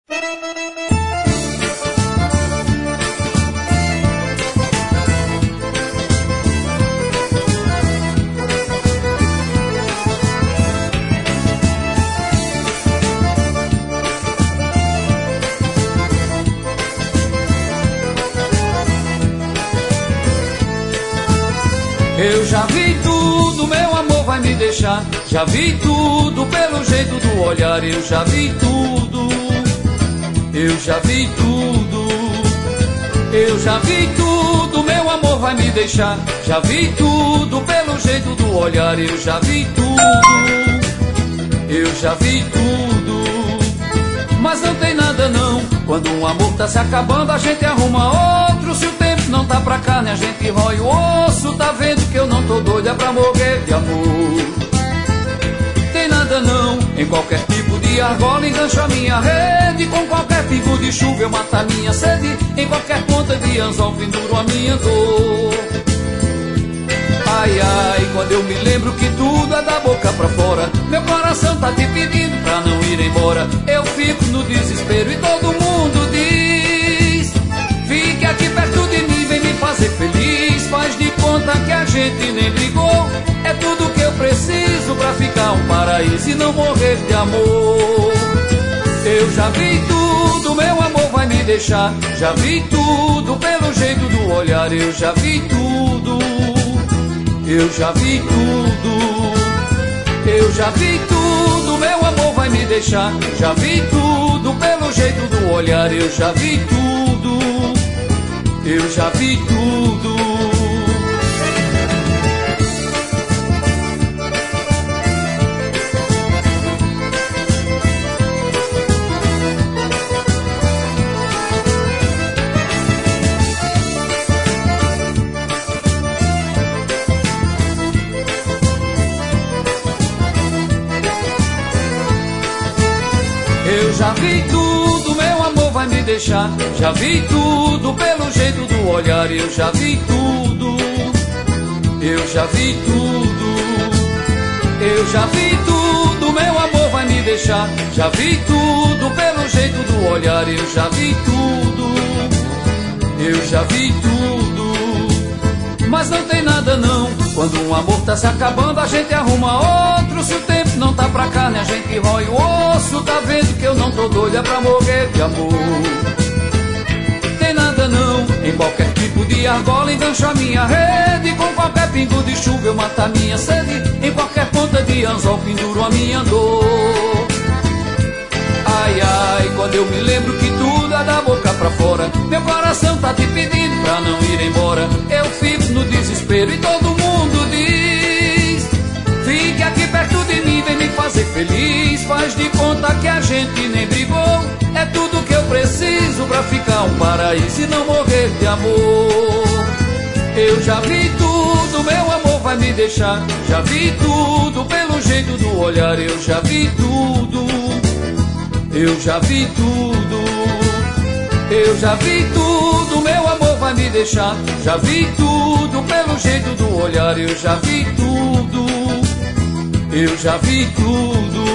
Eu já vi tudo, meu amor vai me deixar. Já vi tudo pelo jeito do olhar. Eu já vi tudo, eu já vi tudo. Eu já vi tudo, meu amor vai me deixar. Já vi tudo pelo jeito do olhar. Eu já vi tudo, eu já vi tudo. Mas não tem nada não. Quando um amor tá se acabando, a gente arruma outro. Se o tempo não tá pra carne, a gente rói o osso. Tá vendo que eu não tô doida pra morrer de amor. Tem nada não. Em qualquer tipo de argola engancho a minha rede. Com qualquer pingo de chuva eu mato a minha sede. Em qualquer ponta de anzol penduro a minha dor. Ai, ai, quando eu me lembro que tudo é da boca pra fora. Meu coração tá te pedindo pra não ir embora. Eu fico no desespero e todo mundo diz: fique aqui perto de mim, vem me fazer feliz. Faz de conta que a gente nem brigou. É tudo que eu preciso pra ficar um paraíso e não morrer de amor. Eu já vi tudo, meu amor vai me deixar. Já vi tudo pelo jeito do olhar. Eu já vi tudo, eu já vi tudo. Eu já vi tudo, meu amor vai me deixar. Já vi tudo pelo jeito do olhar. Eu já vi tudo, eu já vi tudo. Eu já vi tudo, meu amor vai me deixar. Já vi tudo pelo jeito do olhar. Eu já vi tudo, eu já vi tudo. Eu já vi tudo, meu amor vai me deixar. Já vi tudo pelo jeito do olhar. Eu já vi tudo, eu já vi tudo. Mas não tem nada não. Quando um amor tá se acabando, a gente arruma outro. Se o tempo não tá pra carne, a gente rói o osso. Tá vendo que eu não tô doida pra morrer de amor. Tem nada não. Em qualquer tipo de argola engancho a minha rede. Com qualquer pingo de chuva eu mato a minha sede. Em qualquer ponta de anzol penduro a minha dor. Ai, ai, quando eu me lembro que tudo é da boca pra fora. Meu coração tá te pedindo pra não ir embora. Eu fico no desespero e todo mundo diz: fique aqui perto de mim, vem me fazer feliz. Faz de conta que a gente nem brigou. É tudo que eu preciso pra ficar um paraíso e não morrer de amor. Eu já vi tudo, meu amor vai me deixar. Já vi tudo pelo jeito do olhar. Eu já vi tudo, eu já vi tudo. Eu já vi tudo, meu amor vai me deixar. Já vi tudo pelo jeito do olhar. Eu já vi tudo, eu já vi tudo.